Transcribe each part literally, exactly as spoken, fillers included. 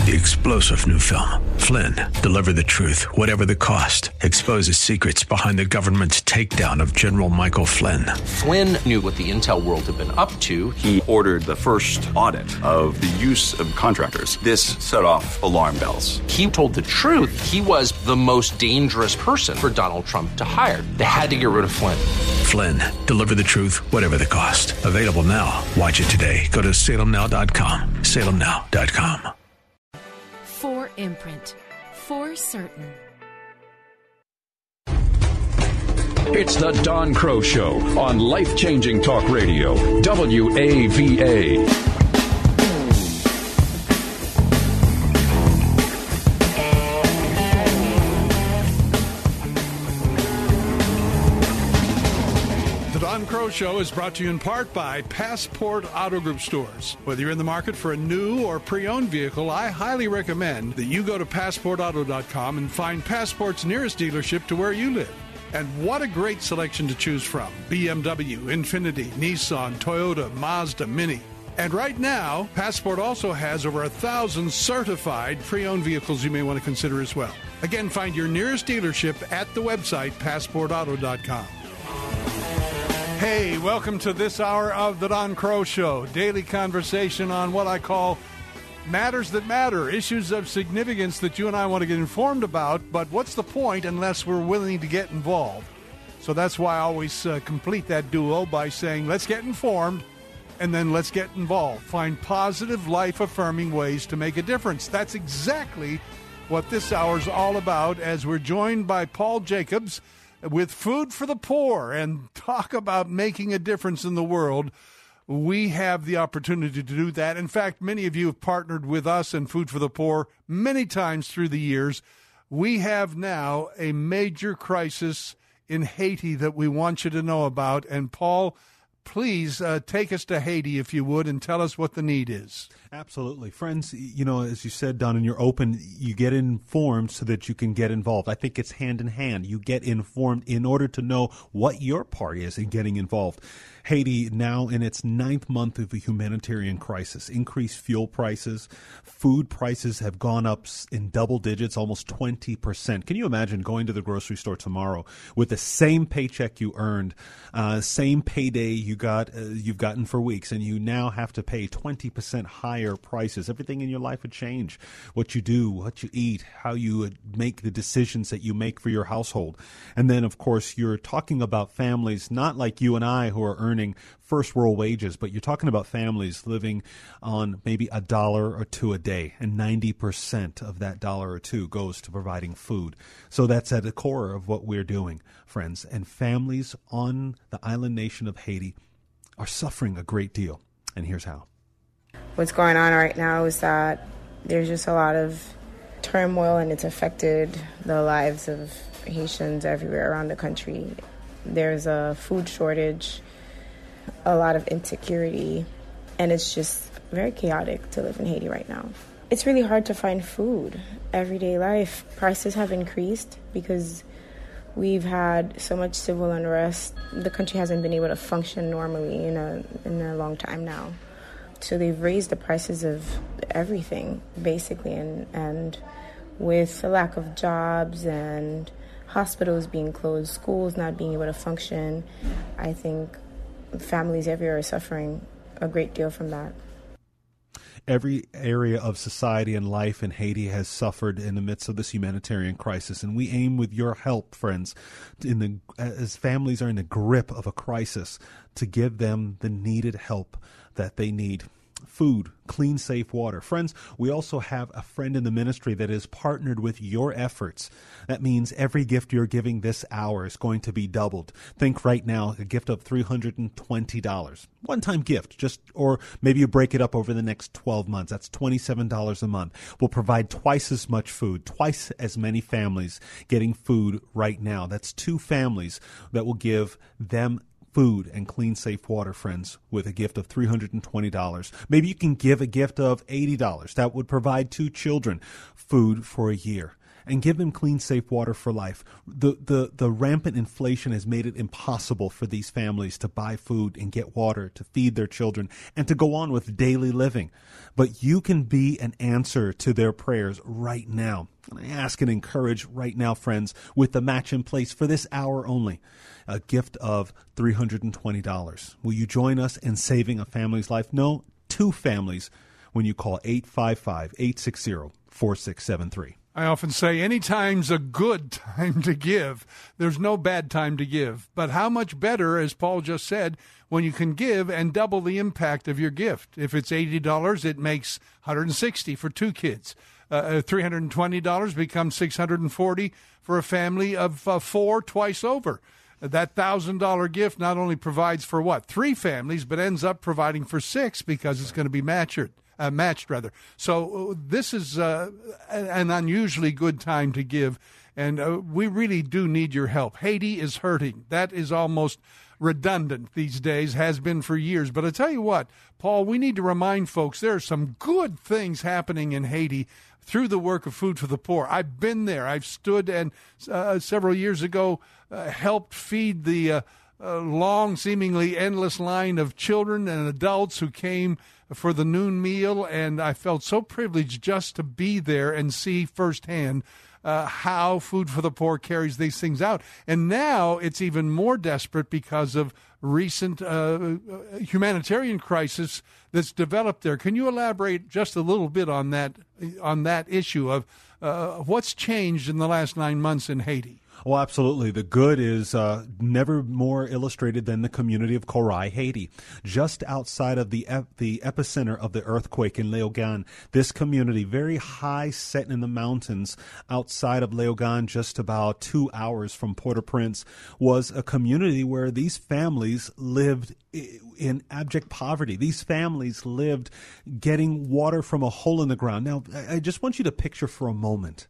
The explosive new film, Flynn, deliver the truth, whatever the cost, exposes secrets behind the government's takedown of General Michael Flynn. Flynn knew what the intel world had been up to. He ordered the first audit of the use of contractors. This set off alarm bells. He told the truth. He was the most dangerous person for Donald Trump to hire. They had to get rid of Flynn. Flynn, deliver the truth, whatever the cost. Available now. Watch it today. Go to salem now dot com. salem now dot com. For Imprint. For certain. It's the Don Crow Show on Life-Changing Talk Radio, W A V A. The Don Crow Show is brought to you in part by Passport Auto Group stores. Whether you're in the market for a new or pre-owned vehicle, I highly recommend that you go to passport auto dot com and find Passport's nearest dealership to where you live. And what a great selection to choose from. B M W, Infiniti, Nissan, Toyota, Mazda, Mini. And right now, Passport also has over a thousand certified pre-owned vehicles you may want to consider as well. Again, find your nearest dealership at the website passport auto dot com. Hey, welcome to this hour of the Don Crow Show. Daily conversation on what I call matters that matter, issues of significance that you and I want to get informed about, but what's the point unless we're willing to get involved? So that's why I always uh, complete that duo by saying, let's get informed, and then let's get involved. Find positive, life-affirming ways to make a difference. That's exactly what this hour is all about, as we're joined by Paul Jacobs with Food for the Poor, and talk about making a difference in the world. We have the opportunity to do that. In fact, many of you have partnered with us and Food for the Poor many times through the years. We have now a major crisis in Haiti that we want you to know about. And Paul, please uh, take us to Haiti, if you would, and tell us what the need is. Absolutely. Friends, you know, as you said, Don, and you're open, you get informed so that you can get involved. I think it's hand in hand. You get informed in order to know what your part is in getting involved. Haiti now in its ninth month of a humanitarian crisis. Increased fuel prices, food prices have gone up in double digits, almost twenty percent. Can you imagine going to the grocery store tomorrow with the same paycheck you earned, uh, same payday you got, uh, you've gotten for weeks, and you now have to pay twenty percent higher prices? Everything in your life would change. What you do, what you eat, how you make the decisions that you make for your household. And then, of course, you're talking about families, not like you and I who are earning first world wages, but you're talking about families living on maybe a dollar or two a day, and ninety percent of that dollar or two goes to providing food. So that's at the core of what we're doing, friends. And families on the island nation of Haiti are suffering a great deal. And here's how. What's going on right now is that there's just a lot of turmoil, and it's affected the lives of Haitians everywhere around the country. There's a food shortage, a lot of insecurity, and it's just very chaotic to live in Haiti right now. It's really hard to find food. Everyday life, prices have increased because we've had so much civil unrest. The country hasn't been able to function normally in a in a long time now. So they've raised the prices of everything, basically, and, and with the lack of jobs and hospitals being closed, schools not being able to function, I think families everywhere are suffering a great deal from that. Every area of society and life in Haiti has suffered in the midst of this humanitarian crisis, and we aim with your help, friends, in the as families are in the grip of a crisis, to give them the needed help that they need. Food, clean, safe water. Friends, we also have a friend in the ministry that is partnered with your efforts. That means every gift you're giving this hour is going to be doubled. Think right now, a gift of three hundred twenty dollars. One-time gift, just, or maybe you break it up over the next twelve months. That's twenty-seven dollars a month. We'll provide twice as much food, twice as many families getting food right now. That's two families that will give them food and clean, safe water, friends, with a gift of three hundred twenty dollars. Maybe you can give a gift of eighty dollars. That would provide two children food for a year. and give them clean, safe water for life. The, the, the rampant inflation has made it impossible for these families to buy food and get water, to feed their children, and to go on with daily living. But you can be an answer to their prayers right now. And I ask and encourage right now, friends, with the match in place for this hour only, a gift of three hundred twenty dollars. Will you join us in saving a family's life? No, two families, when you call eight five five, eight six zero, four six seven three. I often say any time's a good time to give. There's no bad time to give. But how much better, as Paul just said, when you can give and double the impact of your gift. If it's eighty dollars, it makes one hundred sixty dollars for two kids. Uh, three hundred twenty dollars becomes six hundred forty dollars for a family of uh, four twice over. That one thousand dollars gift not only provides for, what, three families, but ends up providing for six because it's going to be matched. Uh, matched rather. So uh, this is uh, an unusually good time to give, and uh, we really do need your help. Haiti is hurting. That is almost redundant these days, has been for years. But I tell you what, Paul, we need to remind folks there are some good things happening in Haiti through the work of Food for the Poor. I've been there. I've stood and uh, several years ago uh, helped feed the uh, uh, long, seemingly endless line of children and adults who came for the noon meal, and I felt so privileged just to be there and see firsthand uh, how Food for the Poor carries these things out. And now it's even more desperate because of recent uh, humanitarian crisis that's developed there. Can you elaborate just a little bit on that on that issue of uh, what's changed in the last nine months in Haiti? Well, absolutely. The good is uh, never more illustrated than the community of Korai, Haiti. Just outside of the ep- the epicenter of the earthquake in Léogâne, this community, very high, set in the mountains outside of Léogâne, just about two hours from Port-au-Prince, was a community where these families lived in abject poverty. These families lived getting water from a hole in the ground. Now, I just want you to picture for a moment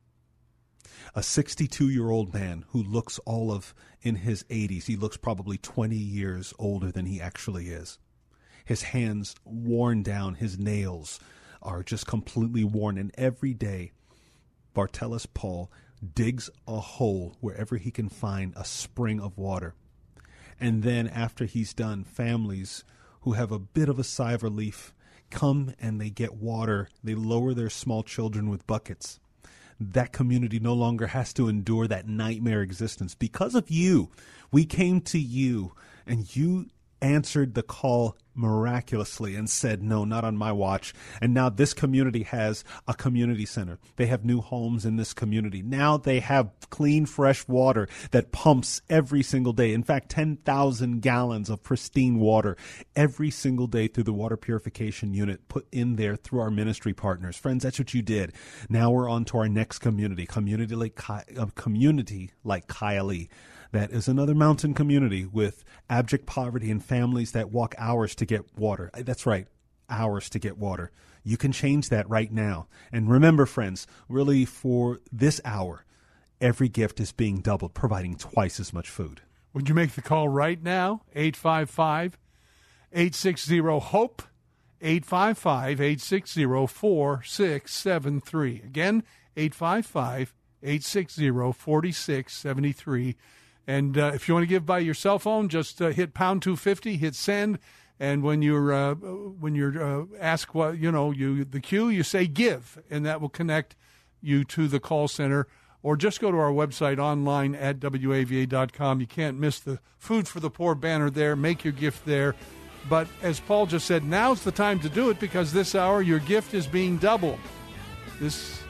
a sixty-two-year-old man who looks all of in his eighties. He looks probably twenty years older than he actually is. His hands worn down. His nails are just completely worn. And every day, Bartellus Paul digs a hole wherever he can find a spring of water. And then after he's done, families who have a bit of a sigh of relief come and they get water. They lower their small children with buckets. That community no longer has to endure that nightmare existence. Because of you, we came to you, and you answered the call miraculously and said, no, not on my watch. And now this community has a community center. They have new homes in this community. Now they have clean, fresh water that pumps every single day. In fact, ten thousand gallons of pristine water every single day through the water purification unit put in there through our ministry partners. Friends, that's what you did. Now we're on to our next community, community like, a community like Kylie. That is another mountain community with abject poverty and families that walk hours to get water. That's right, hours to get water. You can change that right now. And remember, friends, really for this hour, every gift is being doubled, providing twice as much food. Would you make the call right now? eight five five, eight six zero, HOPE, eight five five, eight six zero, four six seven three. Again, eight five five, eight six zero, four six seven three. And uh, if you want to give by your cell phone, just uh, hit pound two fifty, hit send, and when you're uh, when you're uh, asked what you know you the cue, you say give, and that will connect you to the call center. Or just go to our website online at W A V A dot com. You can't miss the Food for the Poor banner there. Make your gift there. But as Paul just said, now's the time to do it because this hour your gift is being doubled. This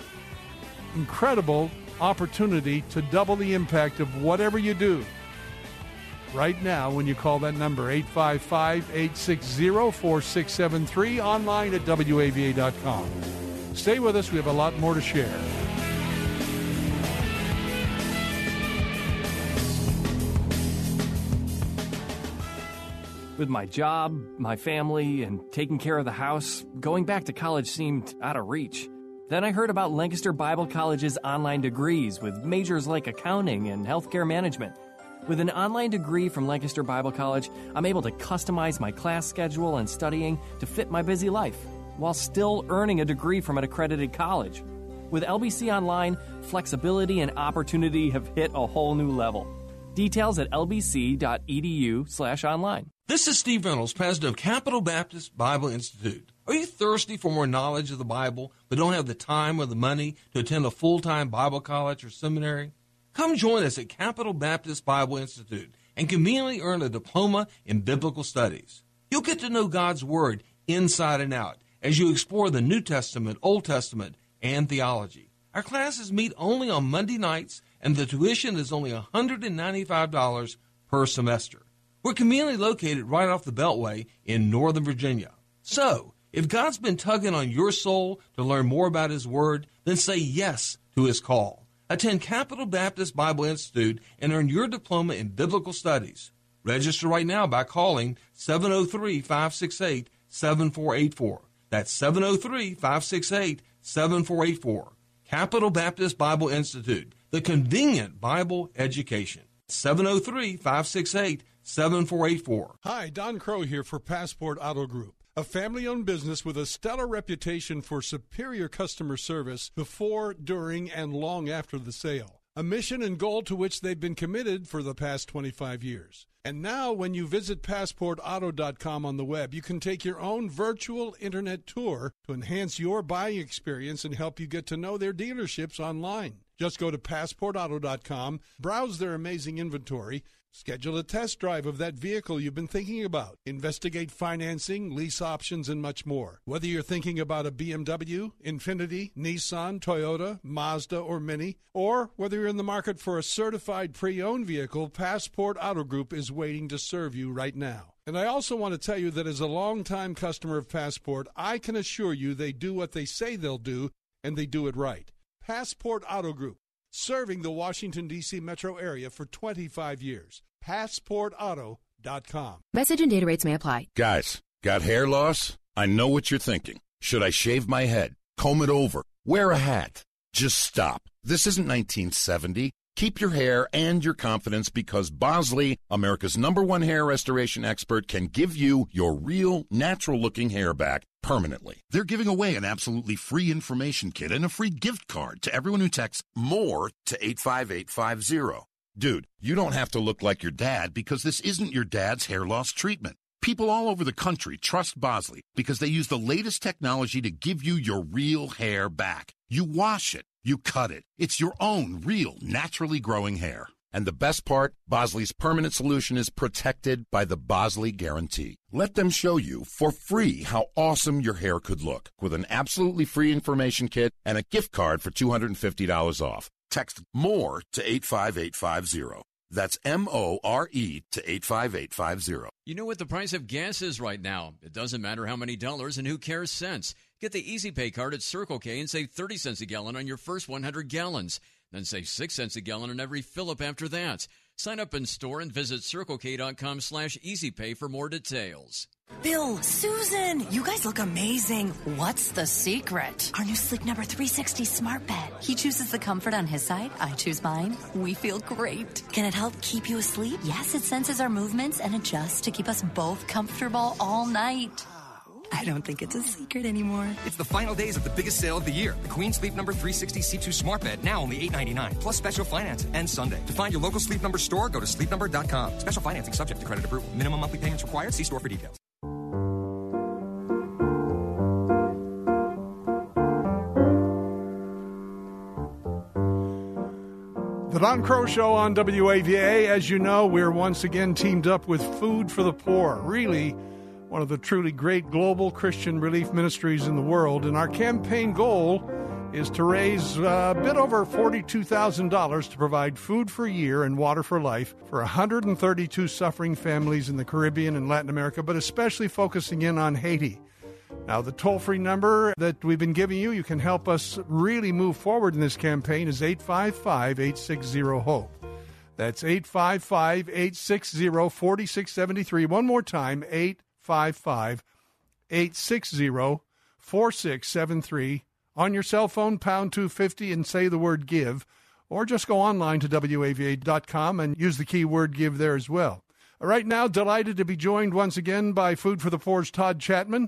incredible opportunity to double the impact of whatever you do right now when you call that number, eight five five, eight six zero, four six seven three, online at W A V A dot com. Stay with us. We have a lot more to share. With my job, my family, and taking care of the house, going back to college seemed out of reach. Then I heard about Lancaster Bible College's online degrees with majors like accounting and healthcare management. With an online degree from Lancaster Bible College, I'm able to customize my class schedule and studying to fit my busy life, while still earning a degree from an accredited college. With L B C Online, flexibility and opportunity have hit a whole new level. Details at lbc.edu slash online. This is Steve Reynolds, president of Capital Baptist Bible Institute. Are you thirsty for more knowledge of the Bible, but don't have the time or the money to attend a full-time Bible college or seminary? Come join us at Capital Baptist Bible Institute and conveniently earn a diploma in biblical studies. You'll get to know God's Word inside and out as you explore the New Testament, Old Testament, and theology. Our classes meet only on Monday nights, and the tuition is only one hundred ninety-five dollars per semester. We're conveniently located right off the Beltway in Northern Virginia. So, if God's been tugging on your soul to learn more about His Word, then say yes to His call. Attend Capital Baptist Bible Institute and earn your diploma in biblical studies. Register right now by calling seven oh three, five six eight, seven four eight four. That's seven oh three, five six eight, seven four eight four. Capital Baptist Bible Institute, the convenient Bible education. seven oh three, five six eight, seven four eight four. Hi, Don Crow here for Passport Auto Group, a family-owned business with a stellar reputation for superior customer service before, during, and long after the sale. A mission and goal to which they've been committed for the past twenty-five years. And now, when you visit passport auto dot com on the web, you can take your own virtual internet tour to enhance your buying experience and help you get to know their dealerships online. Just go to passport auto dot com, browse their amazing inventory, schedule a test drive of that vehicle you've been thinking about, investigate financing, lease options, and much more. Whether you're thinking about a B M W, Infiniti, Nissan, Toyota, Mazda, or Mini, or whether you're in the market for a certified pre-owned vehicle, Passport Auto Group is waiting to serve you right now. And I also want to tell you that as a longtime customer of Passport, I can assure you they do what they say they'll do, and they do it right. Passport Auto Group, serving the Washington, D C metro area for twenty-five years. passport auto dot com. Message and data rates may apply. Guys, got hair loss? I know what you're thinking. Should I shave my head, comb it over, wear a hat? Just stop. This isn't nineteen seventy. Keep your hair and your confidence because Bosley, America's number one hair restoration expert, can give you your real, natural-looking hair back permanently. They're giving away an absolutely free information kit and a free gift card to everyone who texts MORE to eight five eight five zero. Dude, you don't have to look like your dad because this isn't your dad's hair loss treatment. People all over the country trust Bosley because they use the latest technology to give you your real hair back. You wash it. You cut it. It's your own real, naturally growing hair. And the best part, Bosley's permanent solution is protected by the Bosley Guarantee. Let them show you for free how awesome your hair could look with an absolutely free information kit and a gift card for two hundred fifty dollars off. Text MORE to eight five eight five zero. That's M O R E to eight five eight five zero. You know what the price of gas is right now. It doesn't matter how many dollars and who cares cents. Get the Easy Pay card at Circle K and save thirty cents a gallon on your first one hundred gallons. Then save six cents a gallon on every fill-up after that. Sign up in store and visit circlek.com slash easypay for more details. Bill, Susan, you guys look amazing. What's the secret? Our new Sleep Number three sixty smart bed. He chooses the comfort on his side. I choose mine. We feel great. Can it help keep you asleep? Yes, it senses our movements and adjusts to keep us both comfortable all night. I don't think it's a secret anymore. It's the final days of the biggest sale of the year. The Queen Sleep Number three sixty C two Smart Bed, now only eight ninety-nine, plus special financing and Sunday. To find your local Sleep Number store, go to sleep number dot com. Special financing subject to credit approval. Minimum monthly payments required. See store for details. The Don Crow Show on W A V A. As you know, we're once again teamed up with Food for the Poor. Really, one of the truly great global Christian relief ministries in the world. And our campaign goal is to raise a bit over forty-two thousand dollars to provide food for a year and water for life for one hundred thirty-two suffering families in the Caribbean and Latin America, but especially focusing in on Haiti. Now, the toll-free number that we've been giving you, you can help us really move forward in this campaign, is eight five five, eight six zero, HOPE. That's eight five five, eight six zero, four six seven three. One more time, eight five five, eight six zero, four six seven three. On your cell phone, pound two fifty, and say the word GIVE, or just go online to W A V A dot com and use the keyword GIVE there as well. Right now, delighted to be joined once again by Food for the Poor's Todd Chapman.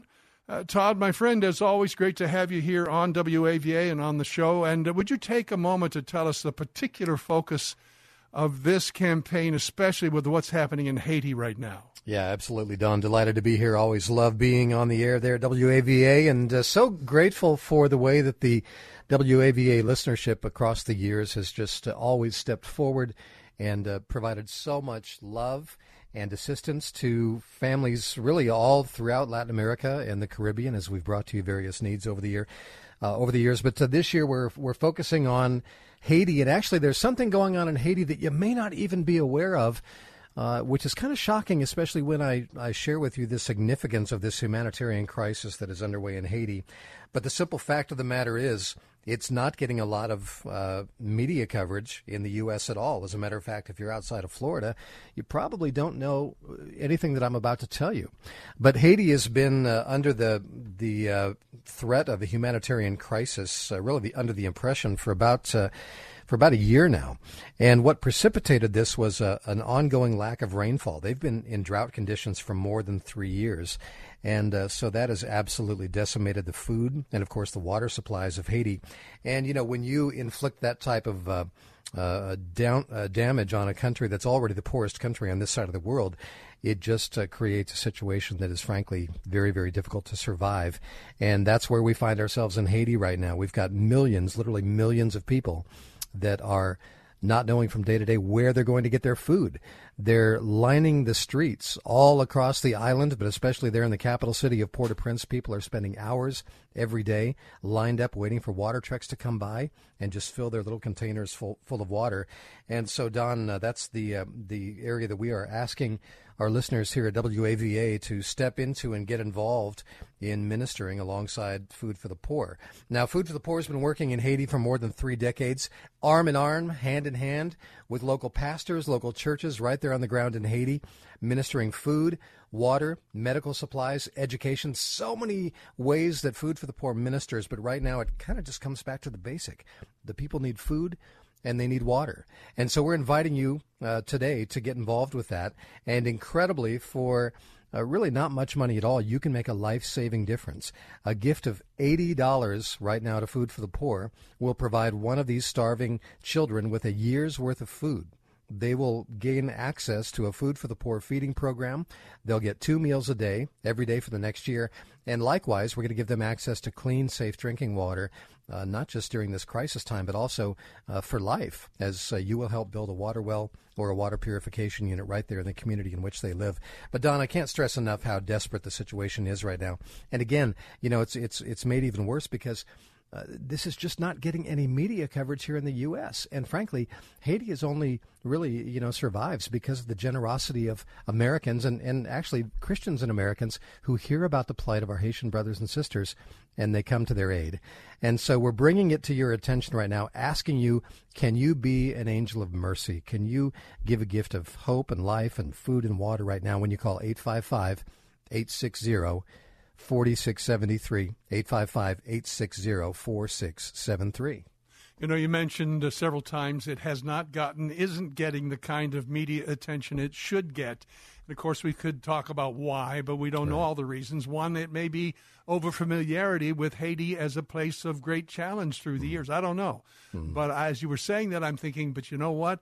Uh, Todd, my friend, as always, great to have you here on W A V A and on the show. And uh, would you take a moment to tell us the particular focus of this campaign, especially with what's happening in Haiti right now? Yeah, absolutely, Don. Delighted to be here. Always love being on the air there at W A V A, and uh, so grateful for the way that the W A V A listenership across the years has just uh, always stepped forward and uh, provided so much love and assistance to families really all throughout Latin America and the Caribbean, as we've brought to you various needs over the year, uh, over the years. But uh, this year we're we're focusing on Haiti, and actually there's something going on in Haiti that you may not even be aware of, uh, which is kind of shocking, especially when I, I share with you the significance of this humanitarian crisis that is underway in Haiti. But the simple fact of the matter is, it's not getting a lot of uh, media coverage in the U S at all. As a matter of fact, if you're outside of Florida, you probably don't know anything that I'm about to tell you. But Haiti has been uh, under the the uh, threat of a humanitarian crisis, uh, really the, under the impression for about uh, for about a year now. And what precipitated this was uh, an ongoing lack of rainfall. They've been in drought conditions for more than three years. And uh, so that has absolutely decimated the food and, of course, the water supplies of Haiti. And, you know, when you inflict that type of uh, uh, down, uh, damage on a country that's already the poorest country on this side of the world, it just uh, creates a situation that is, frankly, very, very difficult to survive. And that's where we find ourselves in Haiti right now. We've got millions, literally millions of people that are not knowing from day to day where they're going to get their food. They're lining the streets all across the island, but especially there in the capital city of Port-au-Prince. People are spending hours every day lined up waiting for water trucks to come by and just fill their little containers full full of water. And so, Don, uh, that's the uh, the area that we are asking our listeners here at W A V A to step into and get involved in ministering alongside Food for the Poor. Now, Food for the Poor has been working in Haiti for more than three decades, arm in arm, hand in hand, with local pastors, local churches right there on the ground in Haiti, ministering food, water, medical supplies, education, so many ways that Food for the Poor ministers. But right now it kind of just comes back to the basic. The people need food and they need water. And so we're inviting you uh, today to get involved with that. And incredibly, for uh, really not much money at all, you can make a life-saving difference. A gift of eighty dollars right now to Food for the Poor will provide one of these starving children with a year's worth of food. They will gain access to a Food for the Poor feeding program. They'll get two meals a day, every day for the next year. And likewise, we're going to give them access to clean, safe drinking water, uh, not just during this crisis time, but also uh, for life, as uh, you will help build a water well or a water purification unit right there in the community in which they live. But, Don, I can't stress enough how desperate the situation is right now. And again, you know, it's it's it's made even worse because Uh, this is just not getting any media coverage here in the U S. And frankly, Haiti is only really, you know, survives because of the generosity of Americans and, and actually Christians and Americans who hear about the plight of our Haitian brothers and sisters, and they come to their aid. And so we're bringing it to your attention right now, asking you, can you be an angel of mercy? Can you give a gift of hope and life and food and water right now when you call eight five five, eight six zero, four six seven three, eight five five, eight six zero, four six seven three. You know, you mentioned uh, several times it has not gotten, isn't getting the kind of media attention it should get. And, of course, we could talk about why, but we don't right. know all the reasons. One, it may be over-familiarity with Haiti as a place of great challenge through the mm. years. I don't know. Mm. But as you were saying that, I'm thinking, but you know what?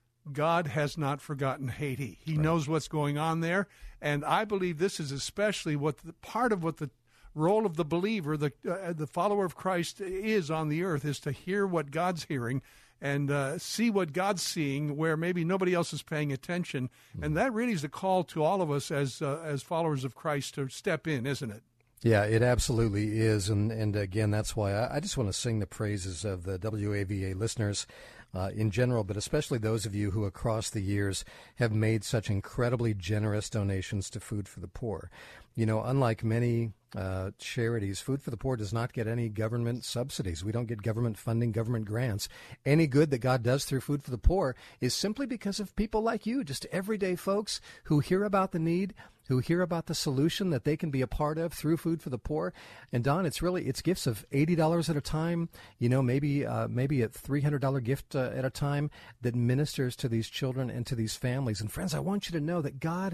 God has not forgotten Haiti. He right. knows what's going on there. And I believe this is especially what the, part of what the role of the believer, the uh, the follower of Christ is on the earth, is to hear what God's hearing and uh, see what God's seeing where maybe nobody else is paying attention. Mm-hmm. And that really is a call to all of us as uh, as followers of Christ to step in, isn't it? Yeah, it absolutely is. And, and again, that's why I, I just want to sing the praises of the W A V A listeners Uh, in general, but especially those of you who across the years have made such incredibly generous donations to Food for the Poor. You know, unlike many uh, charities, Food for the Poor does not get any government subsidies. We don't get government funding, government grants. Any good that God does through Food for the Poor is simply because of people like you, just everyday folks who hear about the need, who hear about the solution that they can be a part of through Food for the Poor. And Don, it's really, it's gifts of eighty dollars at a time, you know, maybe uh, maybe a three hundred dollars gift uh, at a time that ministers to these children and to these families. And friends, I want you to know that God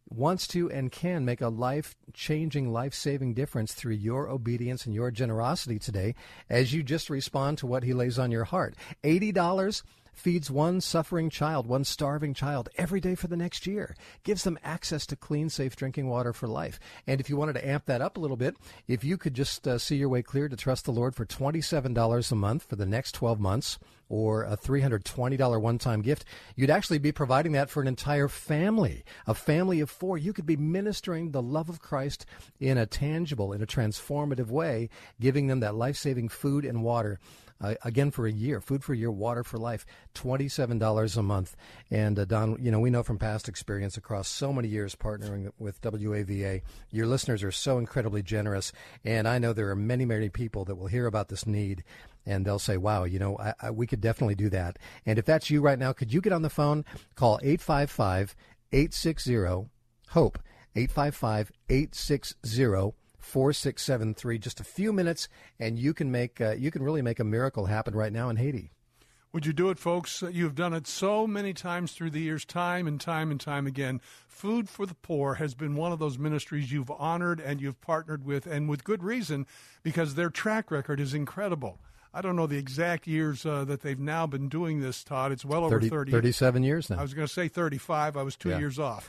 wants to and can make a life-changing, life-saving difference through your obedience and your generosity today as you just respond to what he lays on your heart. eighty dollars feeds one suffering child, one starving child every day for the next year. Gives them access to clean, safe drinking water for life. And if you wanted to amp that up a little bit, if you could just uh, see your way clear to trust the Lord for twenty-seven dollars a month for the next twelve months, or a three hundred twenty dollars one-time gift, you'd actually be providing that for an entire family, a family of four. You could be ministering the love of Christ in a tangible, in a transformative way, giving them that life-saving food and water. Uh, again, for a year, food for a year, water for life, twenty-seven dollars a month. And uh, Don, you know, we know from past experience across so many years partnering with W A V A, your listeners are so incredibly generous. And I know there are many, many people that will hear about this need and they'll say, wow, you know, I, I, we could definitely do that. And if that's you right now, could you get on the phone? Call eight five five, eight six zero, HOPE, eight five five, eight six zero, four six seven three. Just a few minutes, and you can make uh, you can really make a miracle happen right now in Haiti. Would you do it, folks? You've done it so many times through the years, time and time and time again. Food for the Poor has been one of those ministries you've honored and you've partnered with, and with good reason, because their track record is incredible. I don't know the exact years uh, that they've now been doing this, Todd. It's well over thirty, thirty. thirty-seven years now. I was going to say thirty-five. I was two yeah. years off.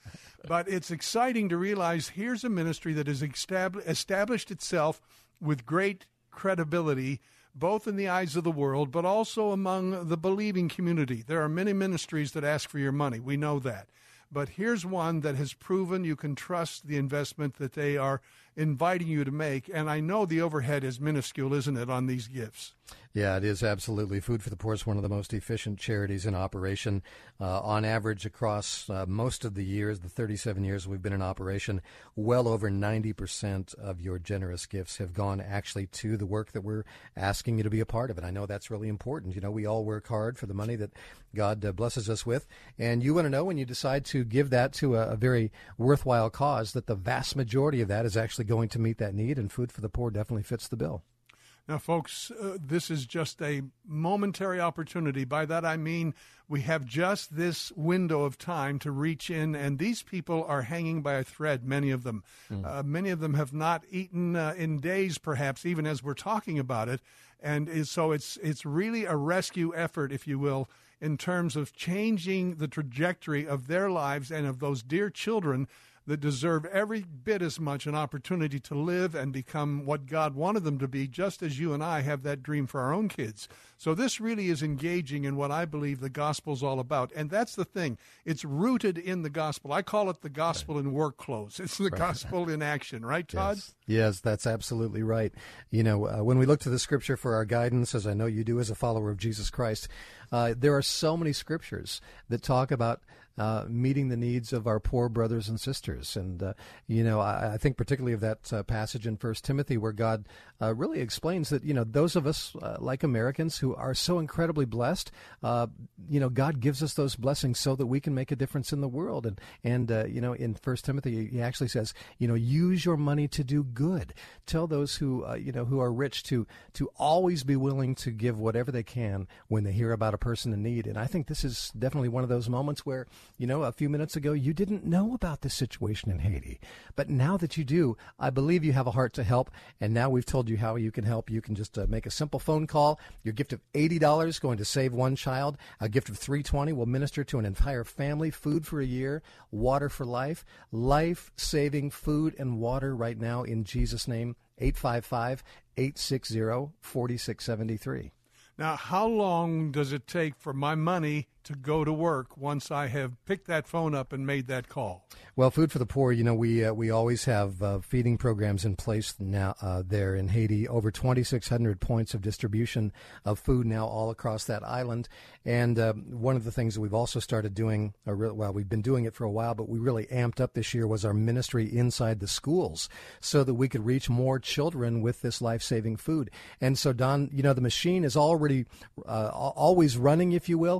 But it's exciting to realize here's a ministry that has estab- established itself with great credibility, both in the eyes of the world, but also among the believing community. There are many ministries that ask for your money. We know that. But here's one that has proven you can trust the investment that they are inviting you to make. And I know the overhead is minuscule, isn't it, on these gifts? Yeah, it is absolutely. Food for the Poor is one of the most efficient charities in operation. Uh, on average, across uh, most of the years, the thirty-seven years we've been in operation, well over ninety percent of your generous gifts have gone actually to the work that we're asking you to be a part of. And I know that's really important. You know, we all work hard for the money that God uh, blesses us with. And you want to know when you decide to give that to a, a very worthwhile cause that the vast majority of that is actually going to meet that need. And Food for the Poor definitely fits the bill. Now, folks, uh, this is just a momentary opportunity. By that I mean we have just this window of time to reach in, and these people are hanging by a thread, many of them. Mm. Uh, many of them have not eaten uh, in days, perhaps, even as we're talking about it. And is, so it's it's really a rescue effort, if you will, in terms of changing the trajectory of their lives and of those dear children that deserve every bit as much an opportunity to live and become what God wanted them to be, just as you and I have that dream for our own kids. So this really is engaging in what I believe the gospel's all about. And that's the thing. It's rooted in the gospel. I call it the gospel right. in work clothes. It's the right. gospel in action. Right, Todd? Yes, yes, that's absolutely right. You know, uh, when we look to the Scripture for our guidance, as I know you do as a follower of Jesus Christ, uh, there are so many Scriptures that talk about Uh, meeting the needs of our poor brothers and sisters. And, uh, you know, I, I think particularly of that uh, passage in First Timothy where God uh, really explains that, you know, those of us uh, like Americans who are so incredibly blessed, uh, you know, God gives us those blessings so that we can make a difference in the world. And, and uh, you know, in First Timothy, he actually says, you know, use your money to do good. Tell those who, uh, you know, who are rich to, to always be willing to give whatever they can when they hear about a person in need. And I think this is definitely one of those moments where, you know, a few minutes ago, you didn't know about this situation in Haiti. But now that you do, I believe you have a heart to help. And now we've told you how you can help. You can just uh, make a simple phone call. Your gift of eighty dollars is going to save one child. A gift of three hundred twenty dollars will minister to an entire family. Food for a year, water for life, life-saving food and water right now in Jesus' name. eight five five, eight six zero, four six seven three. Now, how long does it take for my money to go to work once I have picked that phone up and made that call? Well, Food for the Poor, you know, we uh, we always have uh, feeding programs in place now uh, there in Haiti. Over twenty-six hundred points of distribution of food now all across that island. And uh, one of the things that we've also started doing, or re- well, we've been doing it for a while, but we really amped up this year was our ministry inside the schools so that we could reach more children with this life-saving food. And so, Don, you know, the machine is already uh, always running, if you will, and when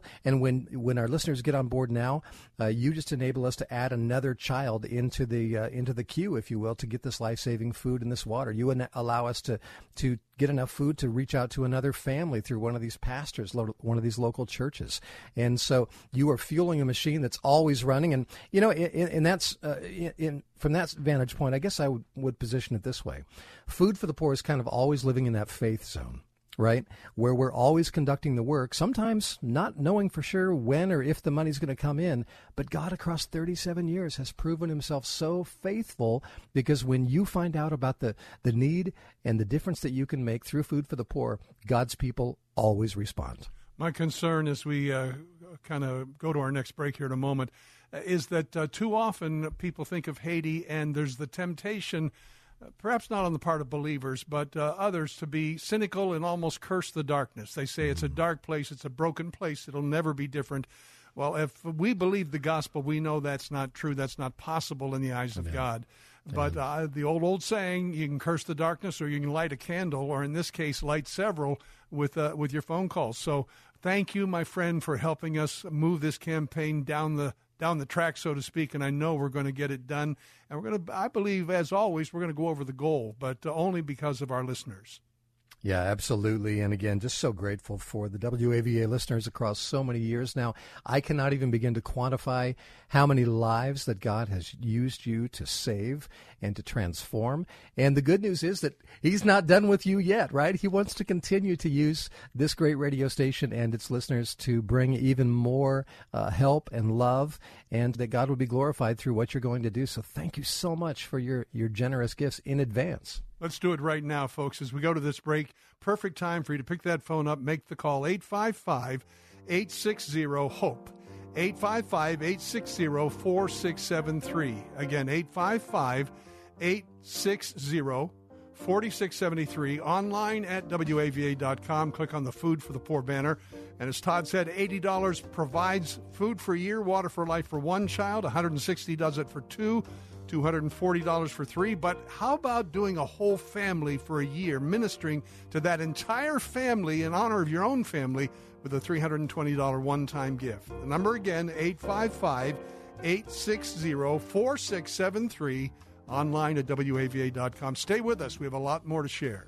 when when our listeners get on board now, uh, you just enable us to add another child into the uh, into the queue, if you will, to get this life-saving food and this water. You en- allow us to to get enough food to reach out to another family through one of these pastors, lo- one of these local churches. And so you are fueling a machine that's always running. And, you know, in, in that's uh, in, in from that vantage point, I guess I would, would position it this way. Food for the Poor is kind of always living in that faith zone, right, where we're always conducting the work, sometimes not knowing for sure when or if the money's going to come in. But God, across thirty-seven years, has proven himself so faithful, because when you find out about the, the need and the difference that you can make through Food for the Poor, God's people always respond. My concern as we uh, kind of go to our next break here in a moment uh, is that uh, too often people think of Haiti, and there's the temptation, perhaps not on the part of believers, but uh, others, to be cynical and almost curse the darkness. They say it's a dark place, it's a broken place, it'll never be different. Well, if we believe the gospel, we know that's not true. That's not possible in the eyes Amen. Of God. But uh, the old, old saying, you can curse the darkness or you can light a candle, or in this case, light several with uh, with your phone calls. So thank you, my friend, for helping us move this campaign down the down the track, so to speak, and I know we're going to get it done. And we're going to, I believe, as always, we're going to go over the goal, but uh, only because of our listeners. Yeah, absolutely. And again, just so grateful for the W A V A listeners across so many years now. I cannot even begin to quantify how many lives that God has used you to save and to transform. And the good news is that he's not done with you yet, right? He wants to continue to use this great radio station and its listeners to bring even more uh, help and love, and that God will be glorified through what you're going to do. So thank you so much for your, your generous gifts in advance. Let's do it right now, folks, as we go to this break. Perfect time for you to pick that phone up, make the call, eight five five, eight six zero, HOPE, eight five five, eight six zero, four six seven three. Again, eight five five, eight six zero, four six seven three, online at W A V A dot com. Click on the Food for the Poor banner. And as Todd said, eighty dollars provides food for a year, water for life for one child, one hundred sixty dollars does it for two, two hundred forty dollars for three. But how about doing a whole family for a year, ministering to that entire family in honor of your own family with a three hundred twenty dollars one-time gift? The number again, eight five five, eight six zero, four six seven three, online at W A V A dot com. Stay with us. We have a lot more to share.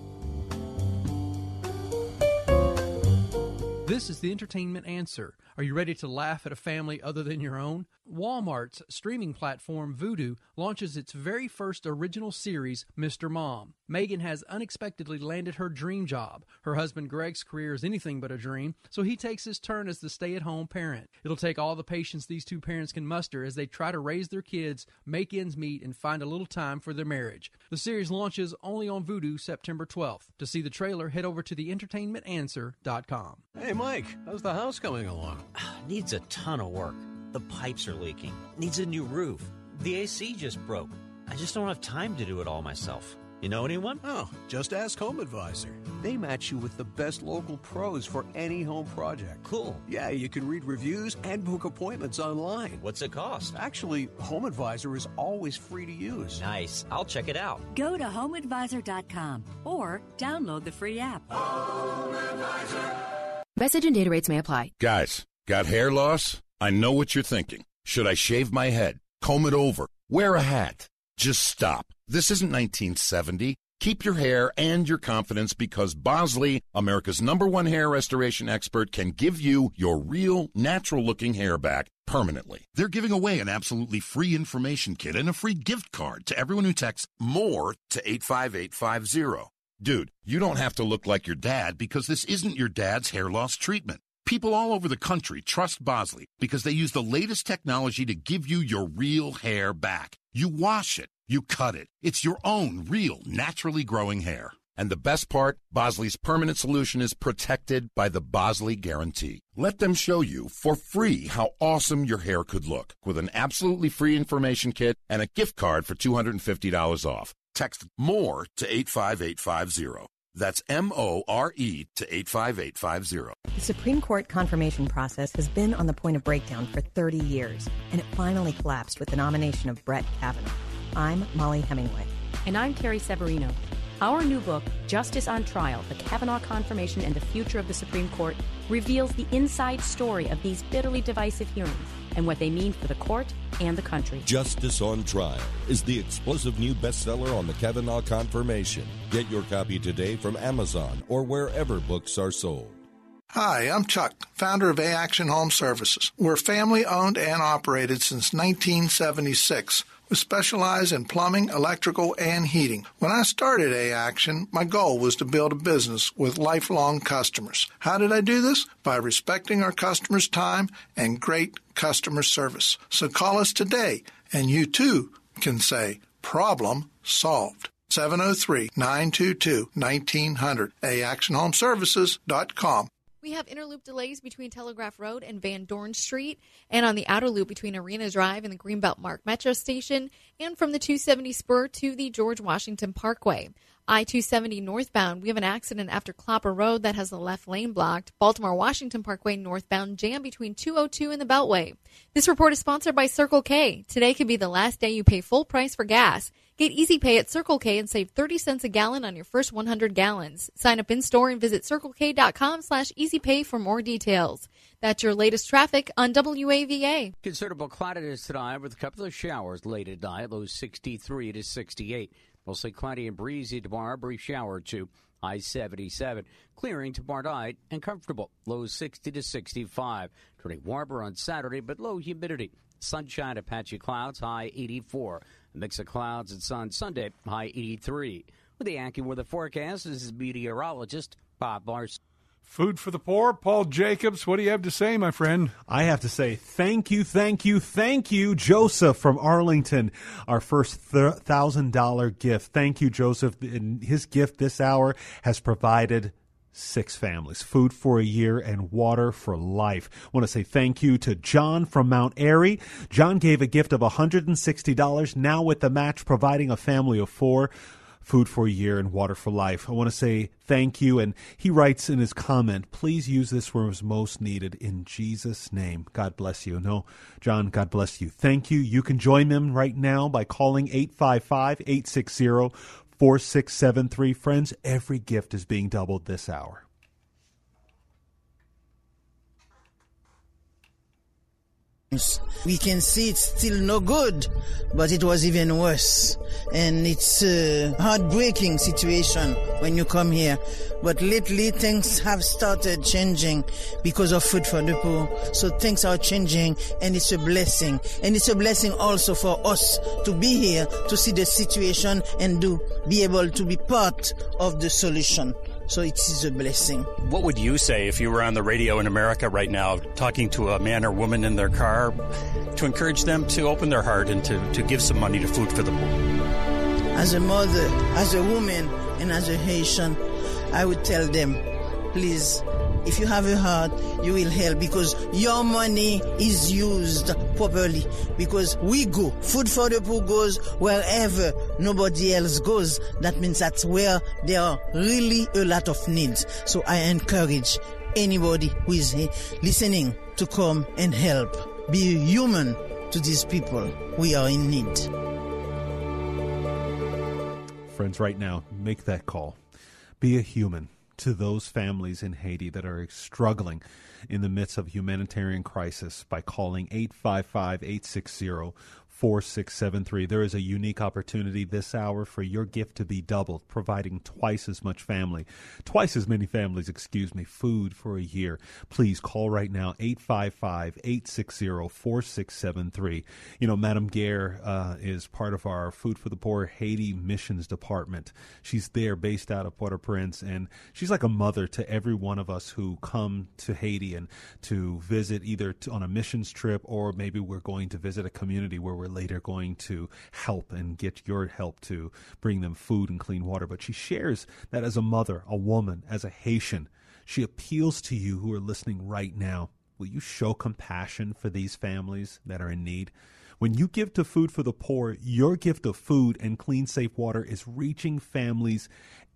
This is the Entertainment Answer. Are you ready to laugh at a family other than your own? Walmart's streaming platform Vudu launches its very first original series, Mister Mom. Megan has unexpectedly landed her dream job. Her husband Greg's career is anything but a dream, so he takes his turn as the stay-at-home parent. It'll take all the patience these two parents can muster as they try to raise their kids, make ends meet, and find a little time for their marriage. The series launches only on Vudu September twelfth. To see the trailer, head over to the entertainment answer dot com. Hey, Mike, how's the house coming along? Needs a ton of work. The pipes are leaking. Needs a new roof. The A C just broke. I just don't have time to do it all myself. You know anyone? Oh, just ask Home Advisor. They match you with the best local pros for any home project. Cool. Yeah, you can read reviews and book appointments online. What's it cost? Actually, Home Advisor is always free to use. Nice. I'll check it out. Go to home advisor dot com or download the free app. Home Advisor. Message and data rates may apply. Guys, got hair loss? I know what you're thinking. Should I shave my head? Comb it over? Wear a hat? Just stop. This isn't nineteen seventy. Keep your hair and your confidence, because Bosley, America's number one hair restoration expert, can give you your real, natural-looking hair back permanently. They're giving away an absolutely free information kit and a free gift card to everyone who texts MORE to eight five eight five zero. Dude, you don't have to look like your dad, Because this isn't your dad's hair loss treatment. People all over the country trust Bosley because they use the latest technology to give you your real hair back. You wash it, you cut it. It's your own real, naturally growing hair. And the best part, Bosley's permanent solution is protected by the Bosley Guarantee. Let them show you for free how awesome your hair could look with an absolutely free information kit and a gift card for two hundred fifty dollars off. Text MORE to eight five eight five zero. That's M O R E to eight five eight five zero. The Supreme Court confirmation process has been on the point of breakdown for thirty years, and it finally collapsed with the nomination of Brett Kavanaugh. I'm Molly Hemingway. And I'm Carrie Severino. Our new book, Justice on Trial, The Kavanaugh Confirmation and the Future of the Supreme Court, reveals the inside story of these bitterly divisive hearings and what they mean for the court and the country. Justice on Trial is the explosive new bestseller on the Kavanaugh Confirmation. Get your copy today from Amazon or wherever books are sold. Hi, I'm Chuck, founder of A-Action Home Services. We're family-owned and operated since nineteen seventy-six. We specialize in plumbing, electrical, and heating. When I started A-Action, my goal was to build a business with lifelong customers. How did I do this? By respecting our customers' time and great customer service. So call us today, and you too can say, problem solved. seven oh three, nine two two, one nine hundred, a action home services dot com. We have interloop delays between Telegraph Road and Van Dorn Street, and on the outer loop between Arena Drive and the Greenbelt Mark Metro Station, and from the two seventy spur to the George Washington Parkway. I two seventy northbound, we have an accident after Clopper Road that has the left lane blocked. Baltimore-Washington Parkway northbound jam between two oh two and the Beltway. This report is sponsored by Circle K. Today could be the last day you pay full price for gas. Get Easy Pay at Circle K and save thirty cents a gallon on your first one hundred gallons. Sign up in-store and visit circlek.com slash easypay for more details. That's your latest traffic on W A V A. Considerable cloudiness tonight with a couple of showers late at night, lows sixty-three to sixty-eight. Mostly cloudy and breezy tomorrow, brief shower or two, high seventy-seven. Clearing tomorrow night and comfortable, lows sixty to sixty-five. Turning warmer on Saturday, but low humidity. Sunshine and patchy clouds, high eighty-four. A mix of clouds and sun Sunday, high eighty-three. With the AccuWeather forecast, this is meteorologist Bob Larson. Food for the poor, Paul Jacobs. What do you have to say, my friend? I have to say thank you, thank you, thank you, Joseph from Arlington, our first one thousand dollars gift. Thank you, Joseph. And his gift this hour has provided six families, food for a year and water for life. I want to say thank you to John from Mount Airy. John gave a gift of one hundred sixty dollars, now with the match providing a family of four. Food for a year and water for life. I want to say thank you. And he writes in his comment, please use this where it's most needed in Jesus' name. God bless you. No, John, God bless you. Thank you. You can join them right now by calling eight five five, eight six zero, four six seven three. Friends, every gift is being doubled this hour. We can see it's still no good, but it was even worse. And it's a heartbreaking situation when you come here. But lately things have started changing because of Food for the Poor. So things are changing and it's a blessing. And it's a blessing also for us to be here to see the situation and do be able to be part of the solution. So it is a blessing. What would you say if you were on the radio in America right now talking to a man or woman in their car to encourage them to open their heart and to, to give some money to Food for the Poor? As a mother, as a woman, and as a Haitian, I would tell them, please, if you have a heart, you will help because your money is used properly. Because we go, Food for the Poor goes wherever nobody else goes. That means that's where there are really a lot of needs. So I encourage anybody who is listening to come and help. Be human to these people. We are in need. Friends, right now, make that call. Be a human to those families in Haiti that are struggling in the midst of humanitarian crisis by calling eight five five, eight six zero, four six seven three. There is a unique opportunity this hour for your gift to be doubled, providing twice as much family, twice as many families, excuse me, food for a year. Please call right now, eight five five, eight six zero, four six seven three. You know, Madame Guerre uh, is part of our Food for the Poor Haiti Missions Department. She's there based out of Port-au-Prince, and she's like a mother to every one of us who come to Haiti and to visit either to, on a missions trip, or maybe we're going to visit a community where we're later going to help and get your help to bring them food and clean water. But she shares that as a mother, a woman, as a Haitian, she appeals to you who are listening right now. Will you show compassion for these families that are in need? When you give to Food for the Poor, your gift of food and clean, safe water is reaching families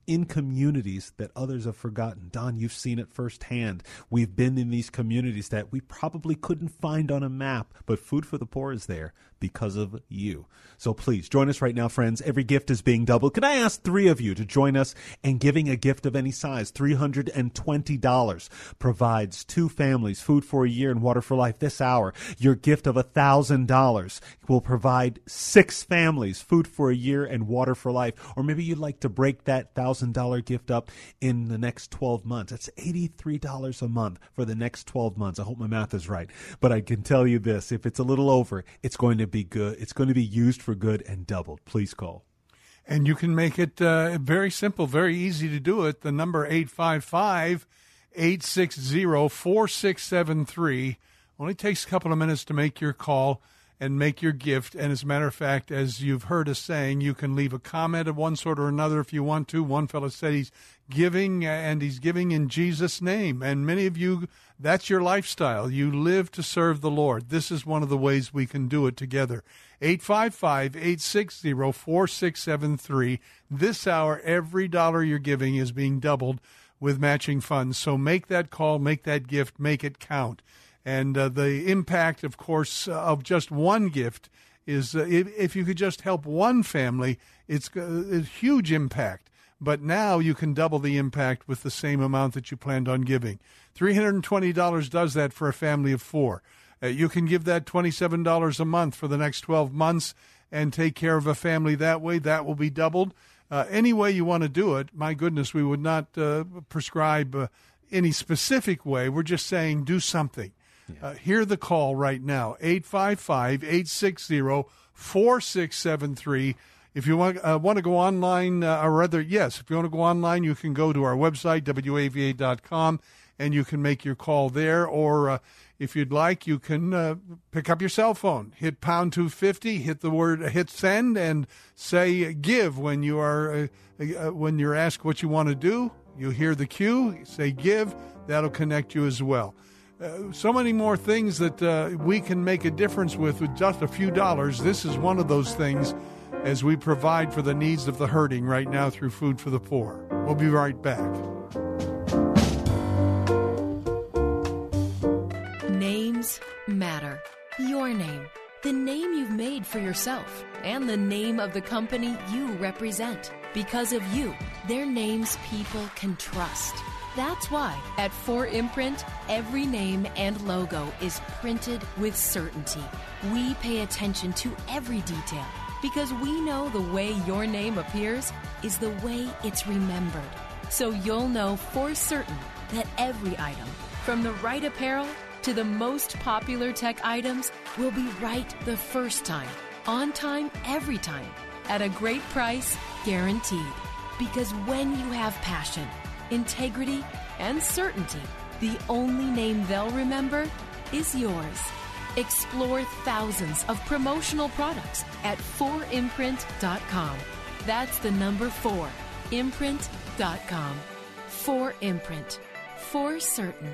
in communities that others have forgotten. Don, you've seen it firsthand. We've been in these communities that we probably couldn't find on a map, but Food for the Poor is there because of you. So please join us right now, friends. Every gift is being doubled. Can I ask three of you to join us in giving a gift of any size? three hundred twenty dollars provides two families food for a year and water for life this hour. Your gift of one thousand dollars will provide six families food for a year and water for life. Or maybe you'd like to break that one thousand dollars gift up in the next twelve months. That's eighty-three dollars a month for the next twelve months. I hope my math is right. But I can tell you this, if it's a little over, it's going to be good. It's going to be used for good and doubled. Please call. And you can make it uh, very simple, very easy to do it. The number eight five five, eight six zero, four six seven three. Only takes a couple of minutes to make your call and make your gift. And as a matter of fact, as you've heard us saying, you can leave a comment of one sort or another if you want to. One fellow said he's giving, and he's giving in Jesus' name. And many of you, that's your lifestyle. You live to serve the Lord. This is one of the ways we can do it together. eight five five, eight six zero, four six seven three. This hour, every dollar you're giving is being doubled with matching funds. So make that call, make that gift, make it count. And uh, the impact, of course, uh, of just one gift is uh, if, if you could just help one family, it's uh, a huge impact. But now you can double the impact with the same amount that you planned on giving. three hundred twenty dollars does that for a family of four. Uh, you can give that twenty-seven dollars a month for the next twelve months and take care of a family that way. That will be doubled. Uh, any way you want to do it, my goodness, we would not uh, prescribe uh, any specific way. We're just saying do something. Yeah. Uh, hear the call right now, eight five five, eight six zero, four six seven three. If you want, uh, want to go online, uh, or rather, yes, if you want to go online, you can go to our website, W A V A dot com, and you can make your call there. Or uh, if you'd like, you can uh, pick up your cell phone, hit pound two fifty, hit the word, hit send, and say give when you are uh, uh, when you're asked what you want to do. You hear the cue, say give. That'll connect you as well. Uh, so many more things that uh, we can make a difference with with just a few dollars. This is one of those things as we provide for the needs of the hurting right now through Food for the Poor. We'll be right back. Names matter. Your name, the name you've made for yourself, and the name of the company you represent. Because of you, they're names people can trust. That's why at four Imprint, every name and logo is printed with certainty. We pay attention to every detail because we know the way your name appears is the way it's remembered. So you'll know for certain that every item, from the right apparel to the most popular tech items, will be right the first time, on time, every time, at a great price, guaranteed. Because when you have passion, integrity, and certainty, the only name they'll remember is yours. Explore thousands of promotional products at four imprint dot com. That's the number four, imprint dot com. four Imprint. For certain.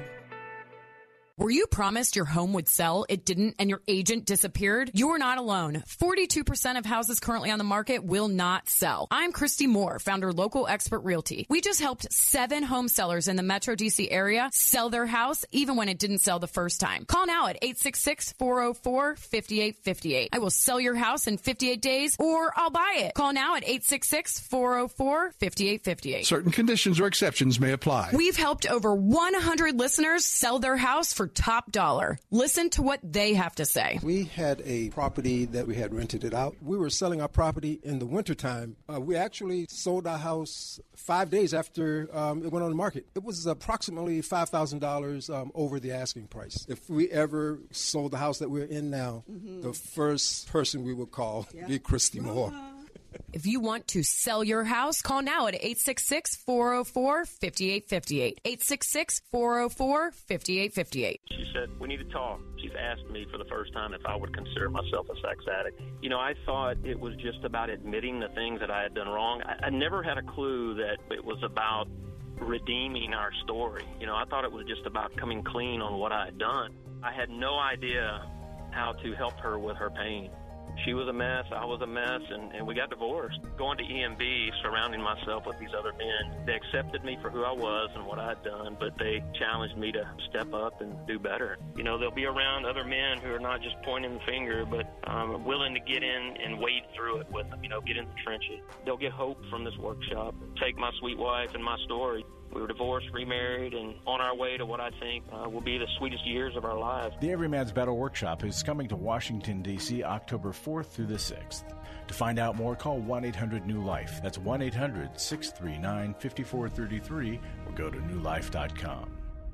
Were you promised your home would sell, it didn't, and your agent disappeared? You're not alone. forty-two percent of houses currently on the market will not sell. I'm Christy Moore, founder of Local Expert Realty. We just helped seven home sellers in the Metro D C area sell their house even when it didn't sell the first time. Call now at eight six six, four oh four, five eight five eight. I will sell your house in fifty-eight days or I'll buy it. Call now at eight six six, four oh four, five eight five eight. Certain conditions or exceptions may apply. We've helped over one hundred listeners sell their house for top dollar. Listen to what they have to say. We had a property that we had rented it out. We were selling our property in the wintertime. Uh, we actually sold our house five days after um, it went on the market. It was approximately five thousand dollars um, over the asking price. If we ever sold the house that we're in now, mm-hmm. the first person we would call yeah. be Christy Moore. If you want to sell your house, call now at eight six six, four oh four, five eight five eight. eight six six, four oh four, five eight five eight. She said, we need to talk. She's asked me for the first time if I would consider myself a sex addict. You know, I thought it was just about admitting the things that I had done wrong. I, I never had a clue that it was about redeeming our story. You know, I thought it was just about coming clean on what I had done. I had no idea how to help her with her pain. She was a mess, I was a mess, and, and we got divorced. Going to E M B, surrounding myself with these other men, they accepted me for who I was and what I had done, but they challenged me to step up and do better. You know, they'll be around other men who are not just pointing the finger, but um, willing to get in and wade through it with them, you know, get in the trenches. They'll get hope from this workshop. Take my sweet wife and my story. We were divorced, remarried, and on our way to what I think uh, will be the sweetest years of our lives. The Everyman's Battle Workshop is coming to Washington, D C October fourth through the sixth. To find out more, call one eight hundred new life. That's one eight hundred six three nine five four three three or go to new life dot com.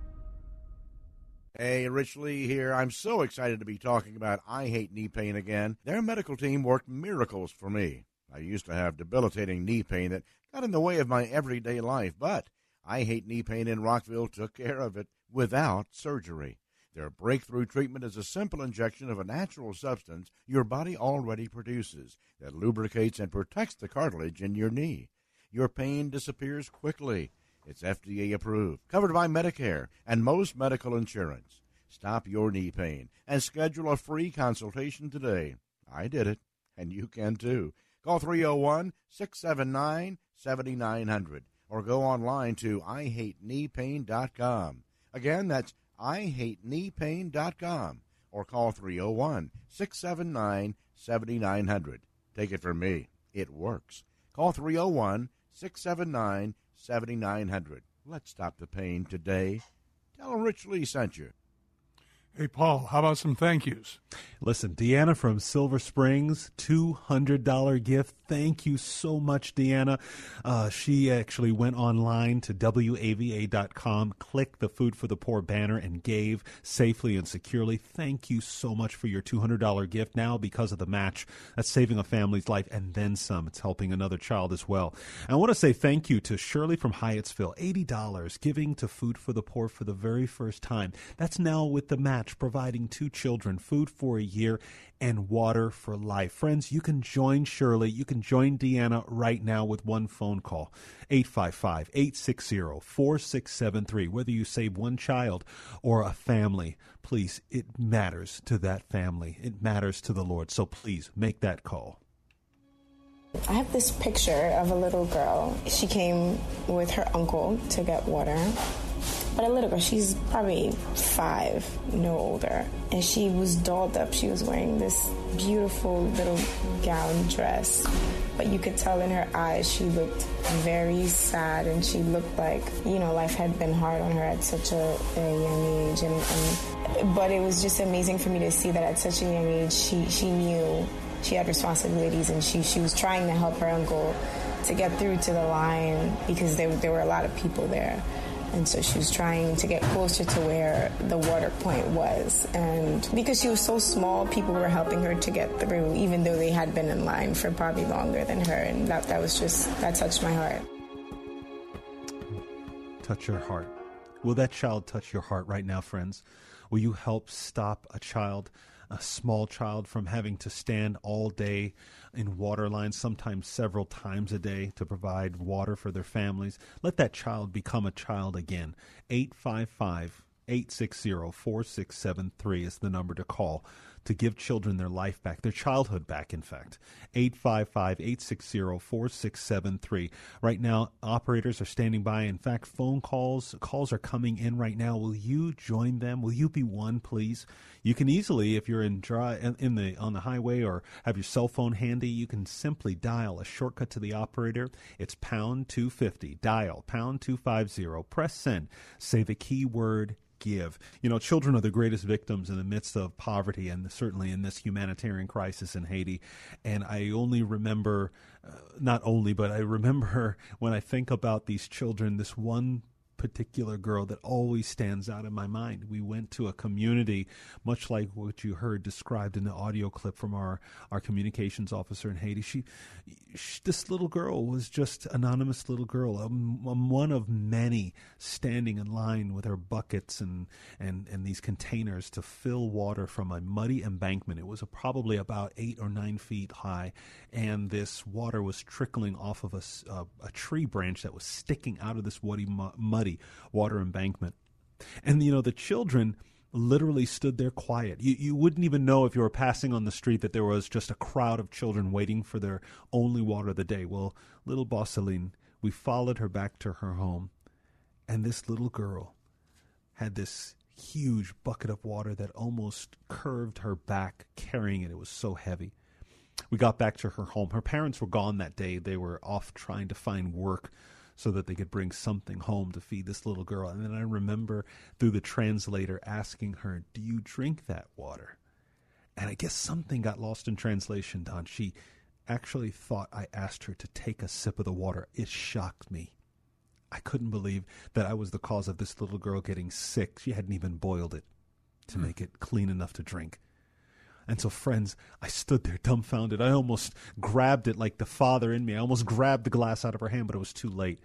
Hey, Rich Lee here. I'm so excited to be talking about I Hate Knee Pain again. Their medical team worked miracles for me. I used to have debilitating knee pain that got in the way of my everyday life, but I Hate Knee Pain in Rockville took care of it without surgery. Their breakthrough treatment is a simple injection of a natural substance your body already produces that lubricates and protects the cartilage in your knee. Your pain disappears quickly. It's F D A approved, covered by Medicare and most medical insurance. Stop your knee pain and schedule a free consultation today. I did it, and you can too. Call three oh one, six seven nine, seven nine zero zero or go online to i hate knee pain dot com. Again, that's i hate knee pain dot com or call three oh one, six seven nine, seven nine zero zero. Take it from me, it works. Call three oh one, six seven nine, seven nine zero zero. Let's stop the pain today. Tell them Rich Lee sent you. Hey, Paul, how about some thank yous? Listen, Deanna from Silver Springs, two hundred dollars gift. Thank you so much, Deanna. Uh, she actually went online to W A V A dot com, clicked the Food for the Poor banner, and gave safely and securely. Thank you so much for your two hundred dollars gift. Now, because of the match, that's saving a family's life and then some. It's helping another child as well. I want to say thank you to Shirley from Hyattsville, eighty dollars, giving to Food for the Poor for the very first time. That's now with the match, providing two children food for a year and water for life. Friends, you can join Shirley. You can join Deanna right now with one phone call, eight five five, eight six zero, four six seven three. Whether you save one child or a family, please, it matters to that family. It matters to the Lord. So please make that call. I have this picture of a little girl. She came with her uncle to get water. But a little girl, she's probably five, no older. And she was dolled up. She was wearing this beautiful little gown dress. But you could tell in her eyes she looked very sad, and she looked like, you know, life had been hard on her at such a, a young age. And, and But it was just amazing for me to see that at such a young age, she, she knew she had responsibilities, and she, she was trying to help her uncle to get through to the line because there, there were a lot of people there. And so she was trying to get closer to where the water point was. And because she was so small, people were helping her to get through, even though they had been in line for probably longer than her. And that, that was just, that touched my heart. Touch your heart. Will that child touch your heart right now, friends? Will you help stop a child, a small child, from having to stand all day in water lines, sometimes several times a day, to provide water for their families? Let that child become a child again. eight five five, eight six zero, four six seven three is the number to call to give children their life back, their childhood back, in fact. eight five five, eight six zero, four six seven three. Right now, operators are standing by. In fact, phone calls, calls are coming in right now. Will you join them? Will you be one, please? You can easily, if you're in dry, in the on the highway or have your cell phone handy, you can simply dial a shortcut to the operator. It's pound two fifty. Dial pound two fifty. Press send. Say the keyword give. You know, children are the greatest victims in the midst of poverty, and certainly in this humanitarian crisis in Haiti. And I only remember, uh, not only, but I remember when I think about these children, this one particular girl that always stands out in my mind. We went to a community, much like what you heard described in the audio clip from our, our communications officer in Haiti. She, she, this little girl was just anonymous little girl, um, um, one of many standing in line with her buckets and, and, and these containers to fill water from a muddy embankment. It was a, probably about eight or nine feet high, and this water was trickling off of a, a, a tree branch that was sticking out of this woody, muddy water embankment. And, you know, the children, literally stood there quiet. You, you wouldn't even know if you were passing on the street that there was just a crowd of children waiting for their only water of the day. Well, little Bosseline, we followed her back to her home, and this little girl had this huge bucket of water that almost curved her back carrying it. It was so heavy. We got back to her home. Her parents were gone that day. They were off trying to find work so that they could bring something home to feed this little girl. And then I remember through the translator asking her, do you drink that water? And I guess something got lost in translation, Don. She actually thought I asked her to take a sip of the water. It shocked me. I couldn't believe that I was the cause of this little girl getting sick. She hadn't even boiled it to make it clean enough to drink. And so, friends, I stood there dumbfounded. I almost grabbed it like the father in me. I almost grabbed the glass out of her hand, but it was too late.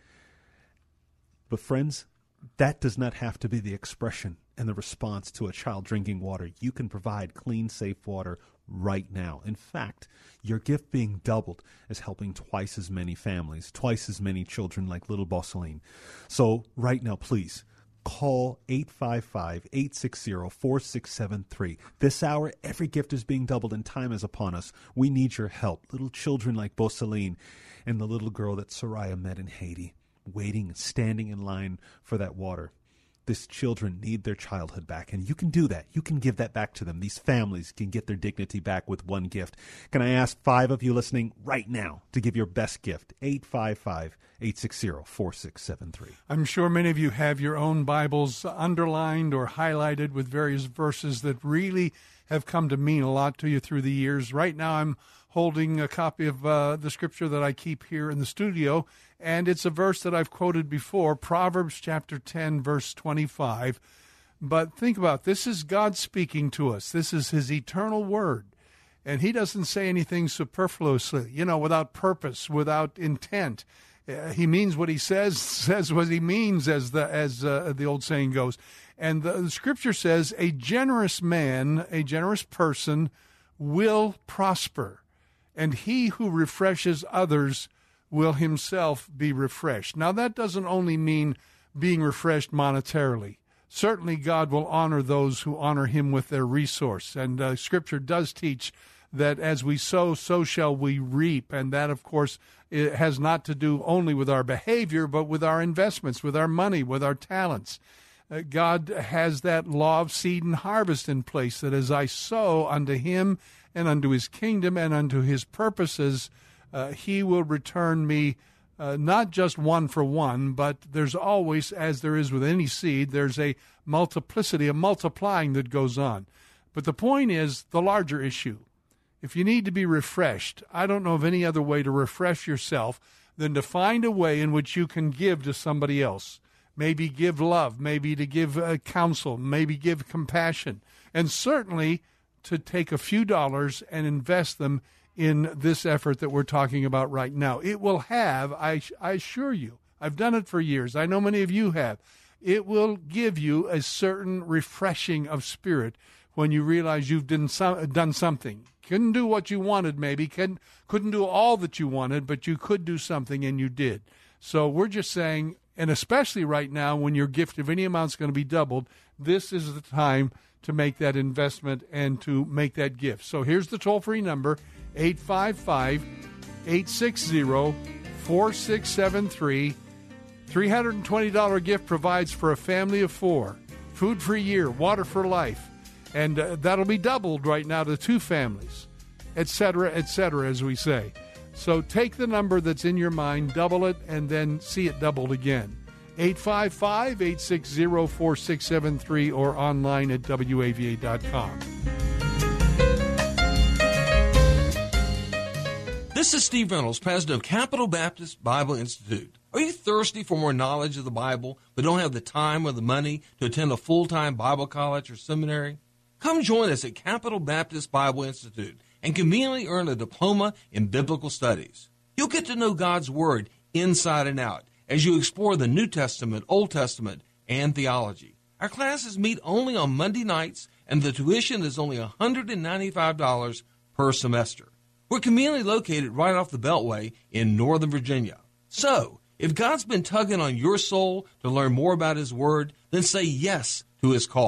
But, friends, that does not have to be the expression and the response to a child drinking water. You can provide clean, safe water right now. In fact, your gift being doubled is helping twice as many families, twice as many children like little Bosseline. So, right now, please, call eight five five, eight six zero, four six seven three. This hour, every gift is being doubled and time is upon us. We need your help. Little children like Bosseline and the little girl that Soraya met in Haiti, waiting and standing in line for that water. These children need their childhood back, and you can do that. You can give that back to them. These families can get their dignity back with one gift. Can I ask five of you listening right now to give your best gift? eight five five, eight six zero, four six seven three. I'm sure many of you have your own Bibles underlined or highlighted with various verses that really have come to mean a lot to you through the years. Right now I'm holding a copy of uh, the scripture that I keep here in the studio, and it's a verse that I've quoted before, Proverbs chapter ten, verse twenty-five. But think about it. This is God speaking to us. This is his eternal word. And he doesn't say anything superfluously, you know, without purpose, without intent. Uh, he means what he says, says what he means, as the as uh, the old saying goes. And the, the scripture says, a generous man, a generous person will prosper, and he who refreshes others will himself be refreshed. Now, that doesn't only mean being refreshed monetarily. Certainly, God will honor those who honor him with their resource. And uh, Scripture does teach that as we sow, so shall we reap. And that, of course, it has not to do only with our behavior, but with our investments, with our money, with our talents. Uh, God has that law of seed and harvest in place, that as I sow unto him and unto his kingdom and unto his purposes, uh, he will return me uh, not just one for one, but there's always, as there is with any seed, there's a multiplicity, a multiplying that goes on. But the point is the larger issue. If you need to be refreshed, I don't know of any other way to refresh yourself than to find a way in which you can give to somebody else. Maybe give love, maybe to give uh, counsel, maybe give compassion, and certainly to take a few dollars and invest them in this effort that we're talking about right now. It will have, I, I assure you, I've done it for years. I know many of you have. It will give you a certain refreshing of spirit when you realize you've done, some, done something. Couldn't do what you wanted, maybe. Couldn't, couldn't do all that you wanted, but you could do something, and you did. So we're just saying, and especially right now when your gift of any amount is going to be doubled, this is the time to make that investment and to make that gift. So here's the toll-free number, eight five five, eight six zero, four six seven three. three hundred twenty dollars gift provides for a family of four. Food for a year, water for life. And uh, that'll be doubled right now to two families, et cetera, et cetera, as we say. So take the number that's in your mind, double it, and then see it doubled again. eight five five, eight six zero, four six seven three or online at W A V A dot com. This is Steve Reynolds, president of Capital Baptist Bible Institute. Are you thirsty for more knowledge of the Bible but don't have the time or the money to attend a full-time Bible college or seminary? Come join us at Capital Baptist Bible Institute and conveniently earn a diploma in biblical studies. You'll get to know God's Word inside and out as you explore the New Testament, Old Testament, and theology. Our classes meet only on Monday nights, and the tuition is only one hundred ninety-five dollars per semester. We're conveniently located right off the Beltway in Northern Virginia. So, if God's been tugging on your soul to learn more about His Word, then say yes to His call.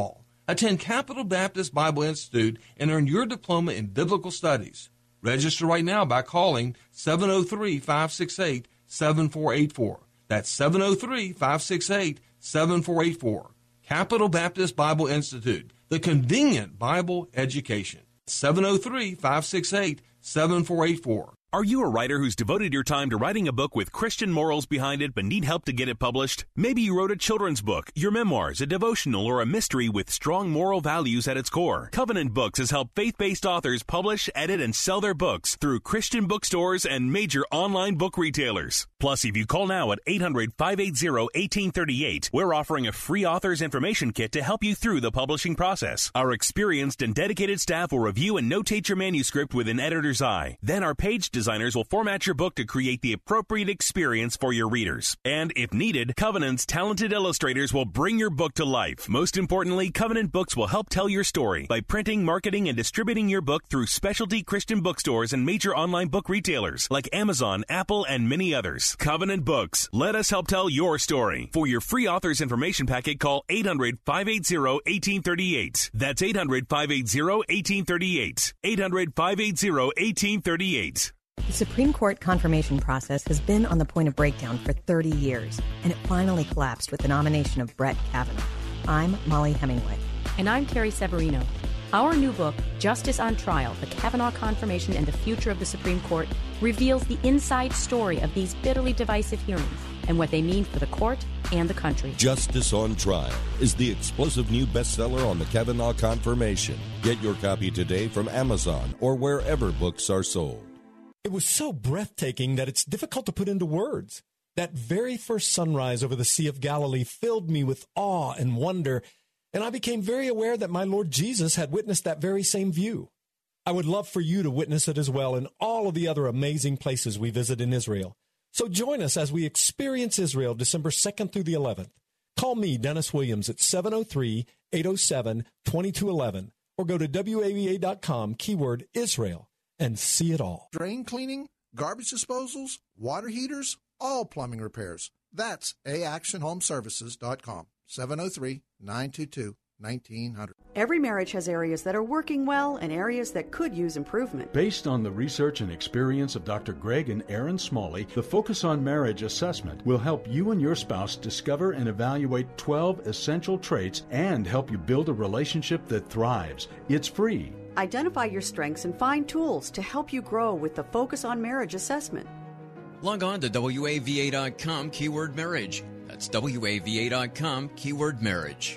Attend Capital Baptist Bible Institute and earn your diploma in biblical studies. Register right now by calling seven oh three, five six eight, seven four eight four. That's seven oh three, five six eight, seven four eight four. Capital Baptist Bible Institute, the convenient Bible education. seven oh three, five six eight, seven four eight four. Are you a writer who's devoted your time to writing a book with Christian morals behind it but need help to get it published? Maybe you wrote a children's book, your memoirs, a devotional, or a mystery with strong moral values at its core. Covenant Books has helped faith-based authors publish, edit, and sell their books through Christian bookstores and major online book retailers. Plus, if you call now at eight hundred, five eight zero, one eight three eight, we're offering a free author's information kit to help you through the publishing process. Our experienced and dedicated staff will review and notate your manuscript with an editor's eye. Then our page design Designers will format your book to create the appropriate experience for your readers. And if needed, Covenant's talented illustrators will bring your book to life. Most importantly, Covenant Books will help tell your story by printing, marketing, and distributing your book through specialty Christian bookstores and major online book retailers like Amazon, Apple, and many others. Covenant Books. Let us help tell your story. For your free author's information packet, call eight hundred, five eight zero, one eight three eight. That's eight hundred, five eight zero, one eight three eight. eight hundred, five eight zero, one eight three eight. The Supreme Court confirmation process has been on the point of breakdown for thirty years, and it finally collapsed with the nomination of Brett Kavanaugh. I'm Molly Hemingway. And I'm Carrie Severino. Our new book, Justice on Trial, The Kavanaugh Confirmation and the Future of the Supreme Court, reveals the inside story of these bitterly divisive hearings and what they mean for the court and the country. Justice on Trial is the explosive new bestseller on the Kavanaugh Confirmation. Get your copy today from Amazon or wherever books are sold. It was so breathtaking that it's difficult to put into words. That very first sunrise over the Sea of Galilee filled me with awe and wonder, and I became very aware that my Lord Jesus had witnessed that very same view. I would love for you to witness it as well in all of the other amazing places we visit in Israel. So join us as we experience Israel December second through the eleventh. Call me, Dennis Williams, at seven oh three, eight oh seven, two two one one or go to W A V A dot com, keyword Israel, and see it all. Drain cleaning, garbage disposals, water heaters, all plumbing repairs. That's a action home services dot com, seven oh three, nine two two, nineteen hundred. Every marriage has areas that are working well and areas that could use improvement. Based on the research and experience of Doctor Greg and Aaron Smalley, the Focus on Marriage assessment will help you and your spouse discover and evaluate twelve essential traits and help you build a relationship that thrives. It's free. Identify your strengths and find tools to help you grow with the Focus on Marriage assessment. Log on to W A V A dot com, keyword marriage. That's W A V A dot com, keyword marriage.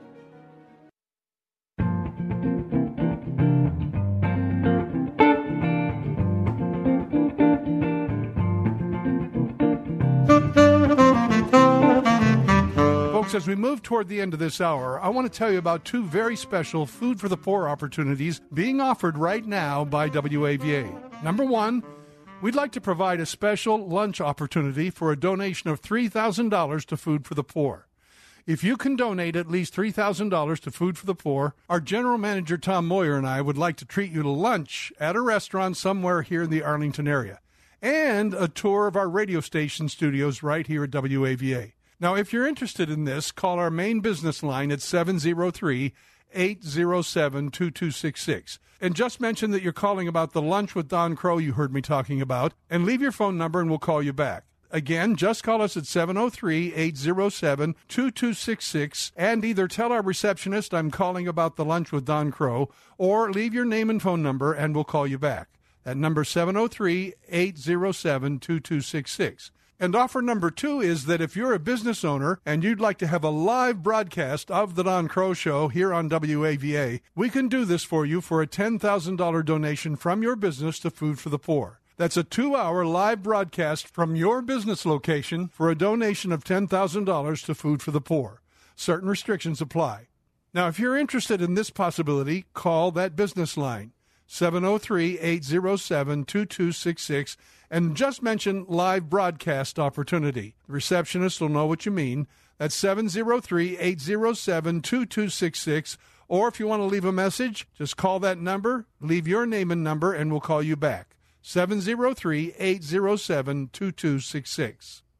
As we move toward the end of this hour, I want to tell you about two very special Food for the Poor opportunities being offered right now by W A V A. Number one, we'd like to provide a special lunch opportunity for a donation of three thousand dollars to Food for the Poor. If you can donate at least three thousand dollars to Food for the Poor, our general manager Tom Moyer and I would like to treat you to lunch at a restaurant somewhere here in the Arlington area and a tour of our radio station studios right here at W A V A. Now, if you're interested in this, call our main business line at seven oh three, eight oh seven, two two six six. And just mention that you're calling about the Lunch with Don Crow you heard me talking about, and leave your phone number and we'll call you back. Again, just call us at seven oh three, eight oh seven, two two six six and either tell our receptionist I'm calling about the Lunch with Don Crow, or leave your name and phone number and we'll call you back. That number is seven oh three, eight oh seven, two two six six. And offer number two is that if you're a business owner and you'd like to have a live broadcast of The Don Crow Show here on W A V A, we can do this for you for a ten thousand dollars donation from your business to Food for the Poor. That's a two-hour live broadcast from your business location for a donation of ten thousand dollars to Food for the Poor. Certain restrictions apply. Now, if you're interested in this possibility, call that business line, seven oh three, eight oh seven, two two six six, and just mention live broadcast opportunity. The receptionist will know what you mean. That's seven oh three, eight oh seven, two two six six. Or if you want to leave a message, just call that number, leave your name and number, and we'll call you back. seven oh three, eight oh seven, two two six six.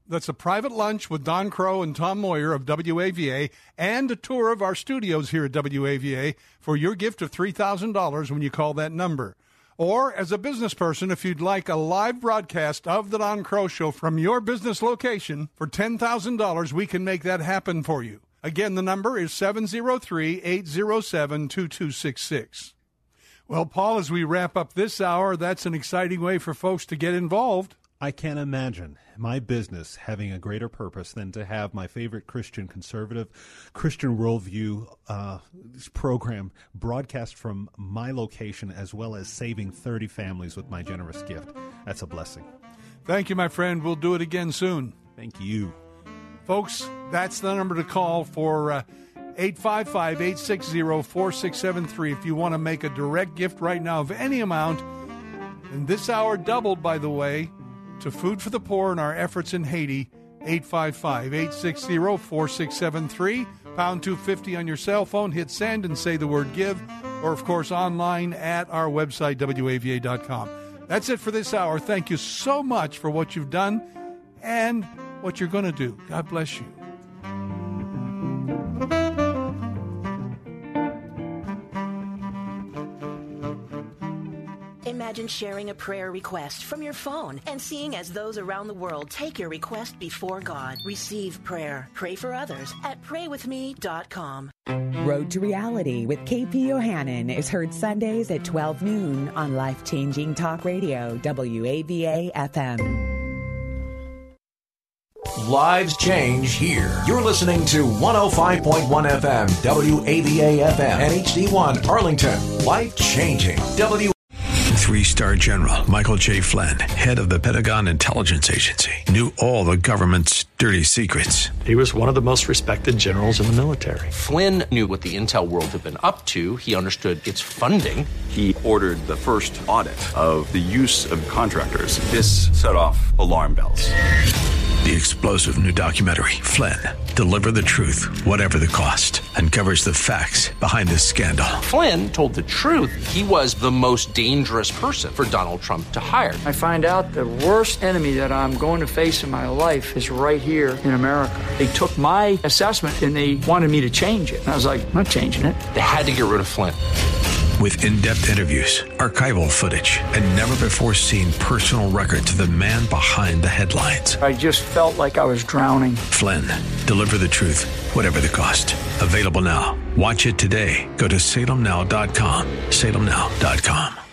That's a private lunch with Don Crow and Tom Moyer of W A V A and a tour of our studios here at W A V A for your gift of three thousand dollars when you call that number. Or, as a business person, if you'd like a live broadcast of The Don Crow Show from your business location, for ten thousand dollars, we can make that happen for you. Again, the number is seven oh three, eight oh seven, two two six six. Well, Paul, as we wrap up this hour, that's an exciting way for folks to get involved. I can't imagine my business having a greater purpose than to have my favorite Christian conservative, Christian worldview uh, program broadcast from my location, as well as saving thirty families with my generous gift. That's a blessing. Thank you, my friend. We'll do it again soon. Thank you. Folks, that's the number to call for uh, eight five five, eight six zero, four six seven three if you want to make a direct gift right now of any amount. And this hour doubled, by the way, to Food for the Poor and our efforts in Haiti. Eight five five, eight six zero, four six seven three, pound two fifty on your cell phone, hit send and say the word give, or of course online at our website, W A V A dot com. That's it for this hour. Thank you so much for what you've done and what you're going to do. God bless you. Imagine sharing a prayer request from your phone and seeing as those around the world take your request before God. Receive prayer. Pray for others at pray with me dot com. Road to Reality with K P Yohannan is heard Sundays at twelve noon on life-changing talk radio, W A V A F M. Lives change here. You're listening to one oh five point one F M, W A V A F M, and H D one Arlington. Life changing. W. Three-star General Michael J. Flynn, head of the Pentagon Intelligence Agency, knew all the government's dirty secrets. He was one of the most respected generals in the military. Flynn knew what the intel world had been up to. He understood its funding. He ordered the first audit of the use of contractors. This set off alarm bells. The explosive new documentary, Flynn, Deliver the Truth, Whatever the Cost, uncovers the facts behind this scandal. Flynn told the truth. He was the most dangerous person for Donald Trump to hire. I find out the worst enemy that I'm going to face in my life is right here in America. They took my assessment and they wanted me to change it. And I was like, I'm not changing it. They had to get rid of Flynn. With in-depth interviews, archival footage, and never-before-seen personal records of the man behind the headlines. I just felt like I was drowning. Flynn, Deliver the Truth, Whatever the Cost. Available now. Watch it today. Go to salem now dot com. salem now dot com.